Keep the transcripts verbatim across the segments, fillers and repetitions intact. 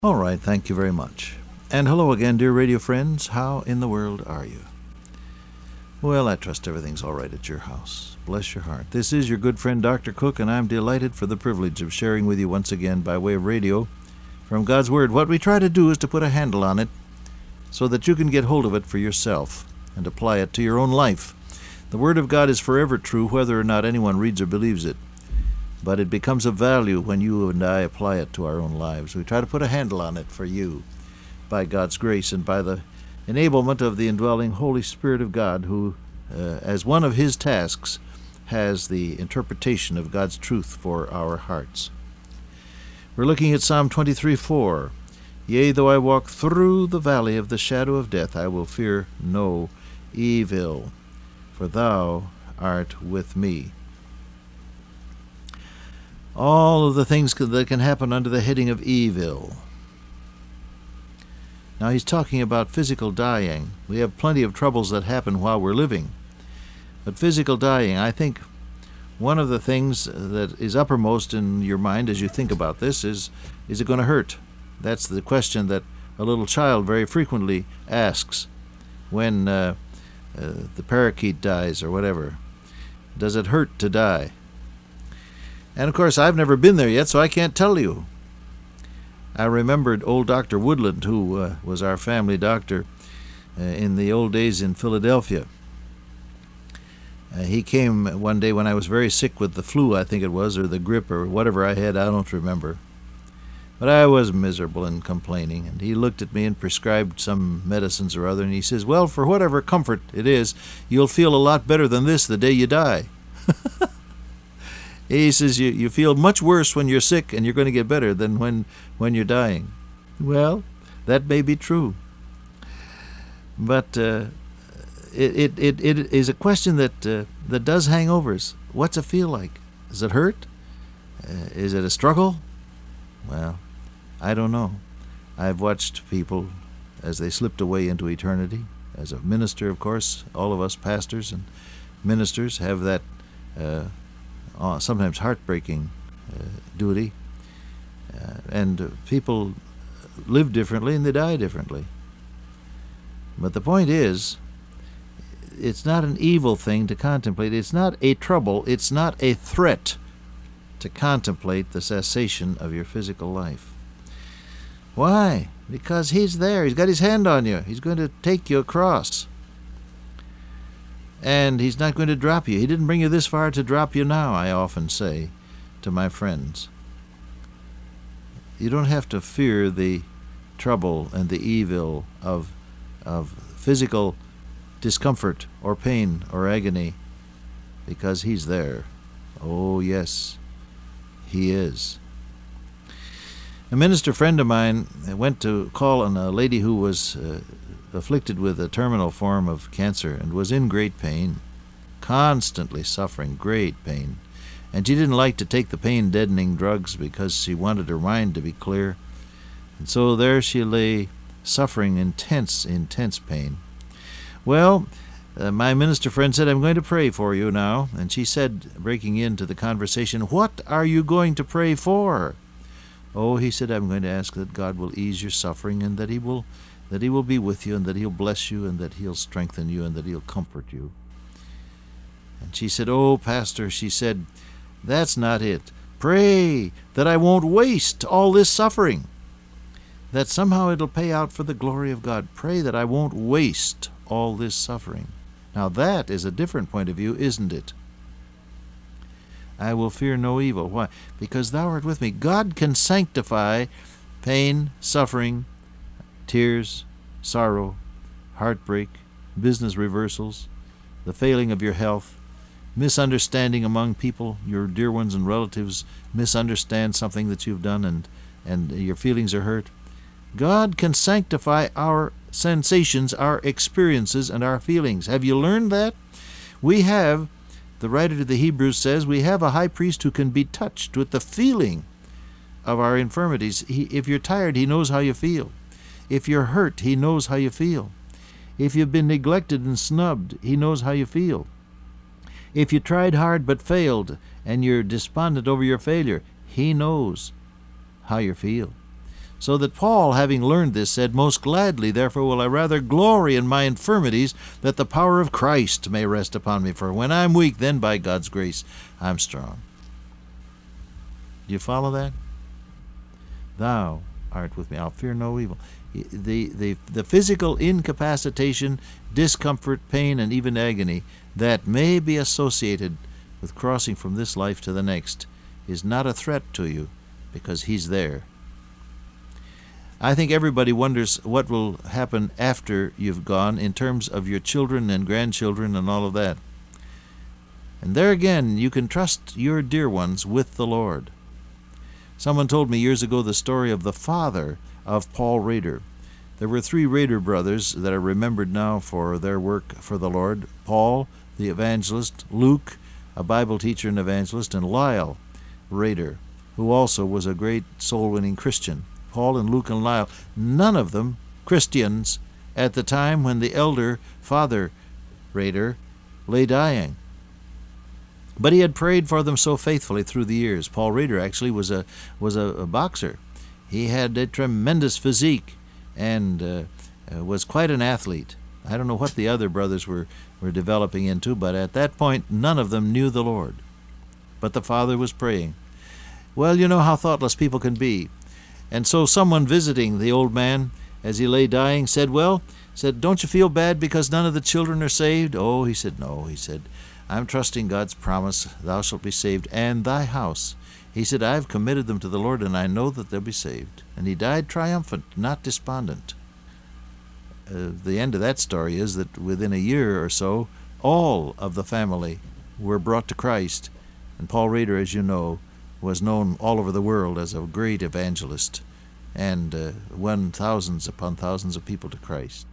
All right, thank you very much. And hello again, dear radio friends. How in the world are you? Well, I trust everything's all right at your house. Bless your heart. This is your good friend, Doctor Cook, and I'm delighted for the privilege of sharing with you once again by way of radio from God's Word. What we try to do is to put a handle on it so that you can get hold of it for yourself and apply it to your own life. The Word of God is forever true, whether or not anyone reads or believes it. But it becomes of value when you and I apply it to our own lives. We try to put a handle on it for you by God's grace and by the enablement of the indwelling Holy Spirit of God, who, uh, as one of His tasks, has the interpretation of God's truth for our hearts. We're looking at Psalm twenty-three four. Yea, though I walk through the valley of the shadow of death, I will fear no evil, for thou art with me. All of the things that can happen under the heading of evil. Now he's talking about physical dying. We have plenty of troubles that happen while we're living. But physical dying, I think one of the things that is uppermost in your mind as you think about this is, is it going to hurt? That's the question that a little child very frequently asks when uh, uh, the parakeet dies or whatever. Does it hurt to die? And of course, I've never been there yet, so I can't tell you. I remembered old Doctor Woodland, who uh, was our family doctor uh, in the old days in Philadelphia. Uh, he came one day when I was very sick with the flu, I think it was, or the grip, or whatever I had, I don't remember. But I was miserable and complaining, and he looked at me and prescribed some medicines or other, and he says, well, for whatever comfort it is, you'll feel a lot better than this the day you die. He says you, you feel much worse when you're sick and you're going to get better than when, when you're dying. Well, that may be true. But uh, it, it, it, it is a question that, uh, that does hang over us. What's it feel like? Does it hurt? Uh, is it a struggle? Well, I don't know. I've watched people as they slipped away into eternity. As a minister, of course, all of us pastors and ministers have that uh, Uh, sometimes heartbreaking uh, duty, uh, and uh, people live differently and they die differently. But the point is, it's not an evil thing to contemplate. It's not a trouble. It's not a threat to contemplate the cessation of your physical life. Why? Because He's there. He's got His hand on you. He's going to take you across. And He's not going to drop you. He didn't bring you this far to drop you now, I often say to my friends. You don't have to fear the trouble and the evil of, of physical discomfort or pain or agony, because He's there. Oh, yes, He is. A minister friend of mine went to call on a lady who was uh, afflicted with a terminal form of cancer and was in great pain, constantly suffering great pain. And she didn't like to take the pain-deadening drugs because she wanted her mind to be clear. And so there she lay, suffering intense, intense pain. Well, uh, my minister friend said, I'm going to pray for you now. And she said, breaking into the conversation, what are you going to pray for? Oh, he said, I'm going to ask that God will ease your suffering and that He will that He will be with you and that He'll bless you and that He'll strengthen you and that He'll comfort you. And she said, oh, Pastor, she said, that's not it. Pray that I won't waste all this suffering, that somehow it'll pay out for the glory of God. Pray that I won't waste all this suffering. Now that is a different point of view, isn't it? I will fear no evil. Why? Because Thou art with me. God can sanctify pain, suffering, tears, sorrow, heartbreak, business reversals, the failing of your health, misunderstanding among people, your dear ones and relatives misunderstand something that you've done and, and your feelings are hurt. God can sanctify our sensations, our experiences, and our feelings. Have you learned that? We have, the writer to the Hebrews says, we have a high priest who can be touched with the feeling of our infirmities. He, if you're tired, He knows how you feel. If you're hurt, He knows how you feel. If you've been neglected and snubbed, He knows how you feel. If you tried hard but failed and you're despondent over your failure, He knows how you feel. So that Paul, having learned this, said, Most gladly, therefore, will I rather glory in my infirmities, that the power of Christ may rest upon me. For when I'm weak, then by God's grace I'm strong. Do you follow that? Thou art with me. I'll fear no evil. The, the, the physical incapacitation, discomfort, pain, and even agony that may be associated with crossing from this life to the next is not a threat to you, because He's there. I think everybody wonders what will happen after you've gone in terms of your children and grandchildren and all of that. And there again, you can trust your dear ones with the Lord. Someone told me years ago the story of the father of Paul Rader. There were three Rader brothers that are remembered now for their work for the Lord: Paul, the evangelist; Luke, a Bible teacher and evangelist; and Lyle Rader, who also was a great soul-winning Christian. Paul and Luke and Lyle, none of them Christians at the time when the elder Father Rader lay dying. But he had prayed for them so faithfully through the years. Paul Rader actually was a was a, a boxer. He had a tremendous physique and uh, uh, was quite an athlete. I don't know what the other brothers were, were developing into, but at that point none of them knew the Lord. But the father was praying. Well, you know how thoughtless people can be. And so someone visiting the old man as he lay dying said, well, said, don't you feel bad because none of the children are saved? Oh, he said, no. He said, I'm trusting God's promise, thou shalt be saved, and thy house. He said, I've committed them to the Lord, and I know that they'll be saved. And he died triumphant, not despondent. Uh, the end of that story is that within a year or so, all of the family were brought to Christ. And Paul Rader, as you know, was known all over the world as a great evangelist and uh, won thousands upon thousands of people to Christ.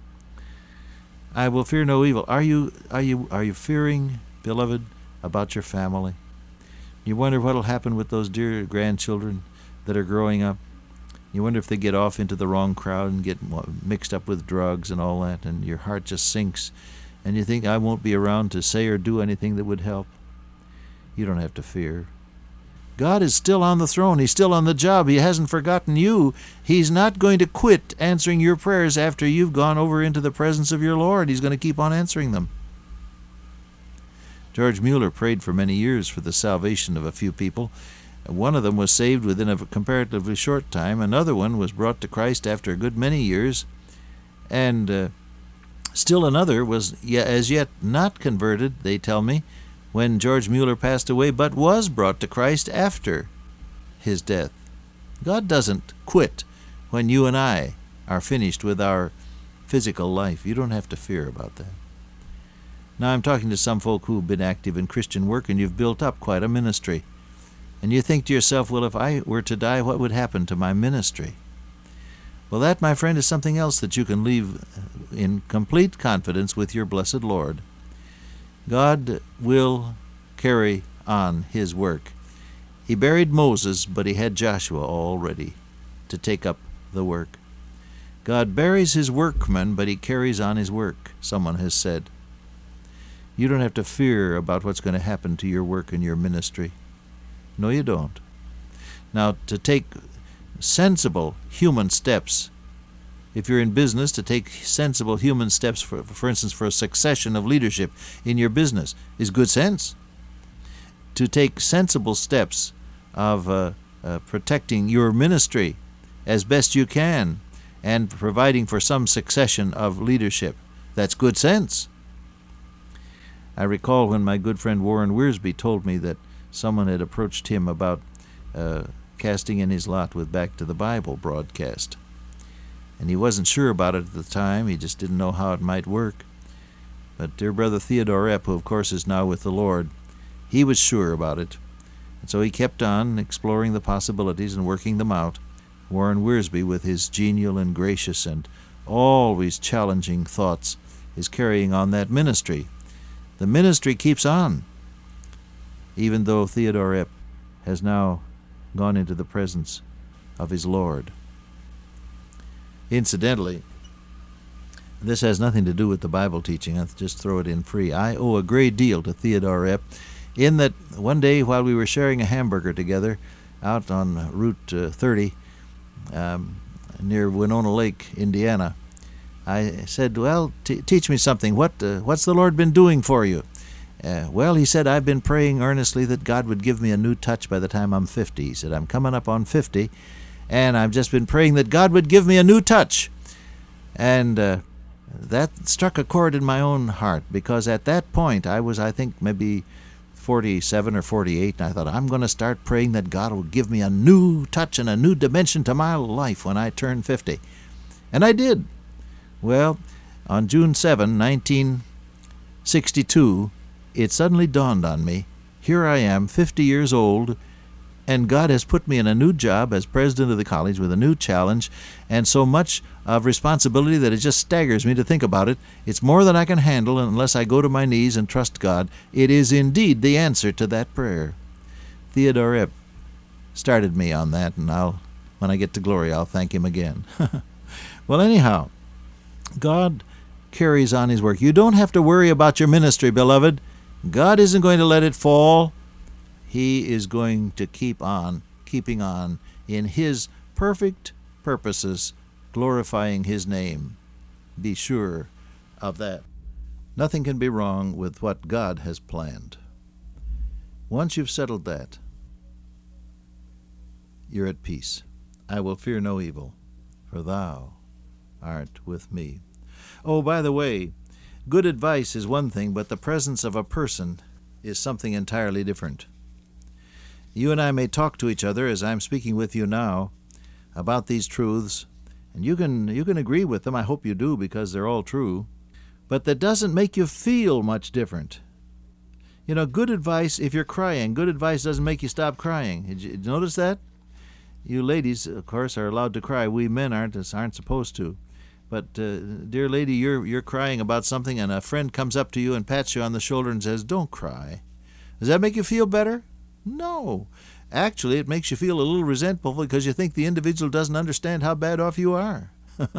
I will fear no evil. Are you are you are you fearing, beloved, about your family? You wonder what will happen with those dear grandchildren that are growing up. You wonder if they get off into the wrong crowd and get mixed up with drugs and all that, and your heart just sinks, and you think, I won't be around to say or do anything that would help. You don't have to fear. God is still on the throne. He's still on the job. He hasn't forgotten you. He's not going to quit answering your prayers after you've gone over into the presence of your Lord. He's going to keep on answering them. George Mueller prayed for many years for the salvation of a few people. One of them was saved within a comparatively short time. Another one was brought to Christ after a good many years. And uh, still another was as yet not converted, they tell me, when George Mueller passed away, but was brought to Christ after his death. God doesn't quit when you and I are finished with our physical life. You don't have to fear about that. Now, I'm talking to some folk who've been active in Christian work, and you've built up quite a ministry. And you think to yourself, well, if I were to die, what would happen to my ministry? Well, that, my friend, is something else that you can leave in complete confidence with your blessed Lord. God will carry on His work. He buried Moses, but He had Joshua all ready to take up the work. God buries His workmen, but He carries on His work, someone has said. You don't have to fear about what's going to happen to your work and your ministry. No, you don't. Now, to take sensible human steps, if you're in business, to take sensible human steps, for, for instance, for a succession of leadership in your business, is good sense. To take sensible steps of uh, uh, protecting your ministry as best you can and providing for some succession of leadership, that's good sense. I recall when my good friend Warren Wiersbe told me that someone had approached him about uh, casting in his lot with Back to the Bible broadcast. And he wasn't sure about it at the time. He just didn't know how it might work. But dear brother Theodore Epp, who of course is now with the Lord, he was sure about it. And so he kept on exploring the possibilities and working them out. Warren Wiersbe, with his genial and gracious and always challenging thoughts, is carrying on that ministry. The ministry keeps on, even though Theodore Epp has now gone into the presence of his Lord. Incidentally, this has nothing to do with the Bible teaching. I'll just throw it in free. I owe a great deal to Theodore Epp, in that one day while we were sharing a hamburger together out on Route uh, thirty, um, near Winona Lake, Indiana. I said, well, t- teach me something. What uh, What's the Lord been doing for you? Uh, well, he said, I've been praying earnestly that God would give me a new touch by the time I'm fifty. He said, I'm coming up on fifty, and I've just been praying that God would give me a new touch. And uh, that struck a chord in my own heart, because at that point, I was, I think, maybe forty-seven or forty-eight, and I thought, I'm going to start praying that God will give me a new touch and a new dimension to my life when I turn fifty. And I did. Well, on June seventh, nineteen sixty-two, it suddenly dawned on me, here I am, fifty years old, and God has put me in a new job as president of the college with a new challenge, and so much of responsibility that it just staggers me to think about it. It's more than I can handle unless I go to my knees and trust God. It is indeed the answer to that prayer. Theodore Epp started me on that, and I'll, when I get to glory, I'll thank him again. Well, anyhow, God carries on his work. You don't have to worry about your ministry, beloved. God isn't going to let it fall. He is going to keep on, keeping on in his perfect purposes, glorifying his name. Be sure of that. Nothing can be wrong with what God has planned. Once you've settled that, you're at peace. I will fear no evil, for thou art with me. Oh, by the way, good advice is one thing, but the presence of a person is something entirely different. You and I may talk to each other as I'm speaking with you now about these truths, and you can you can agree with them. I hope you do, because they're all true. But that doesn't make you feel much different. You know, good advice, if you're crying, good advice doesn't make you stop crying. Did you notice that? You ladies, of course, are allowed to cry. We men aren't aren't supposed to. But, uh, dear lady, you're you're crying about something, and a friend comes up to you and pats you on the shoulder and says, don't cry. Does that make you feel better? No. Actually, it makes you feel a little resentful because you think the individual doesn't understand how bad off you are.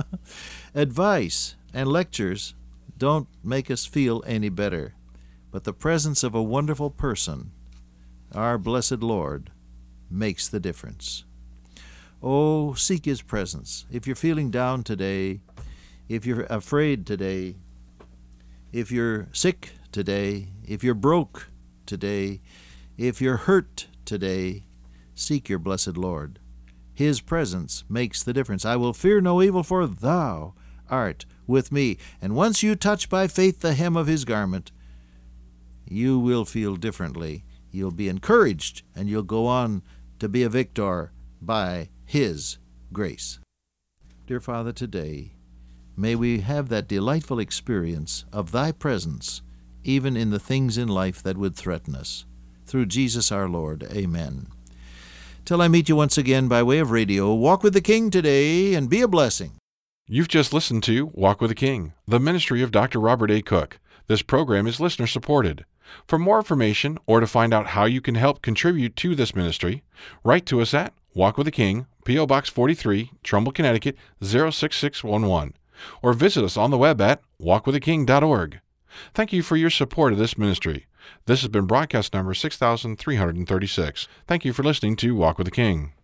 Advice and lectures don't make us feel any better, but the presence of a wonderful person, our blessed Lord, makes the difference. Oh, seek his presence. If you're feeling down today, if you're afraid today, if you're sick today, if you're broke today, if you're hurt today, seek your blessed Lord. His presence makes the difference. I will fear no evil, for thou art with me. And once you touch by faith the hem of his garment, you will feel differently. You'll be encouraged, and you'll go on to be a victor by his grace. Dear Father, today, may we have that delightful experience of thy presence, even in the things in life that would threaten us. Through Jesus our Lord. Amen. Till I meet you once again by way of radio, walk with the King today and be a blessing. You've just listened to Walk with the King, the ministry of Doctor Robert A. Cook. This program is listener-supported. For more information or to find out how you can help contribute to this ministry, write to us at Walk with the King, P O. Box forty-three, Trumbull, Connecticut, zero six six one one, or visit us on the web at walk with the king dot org. Thank you for your support of this ministry. This has been broadcast number six thousand three hundred thirty-six. Thank you for listening to Walk with the King.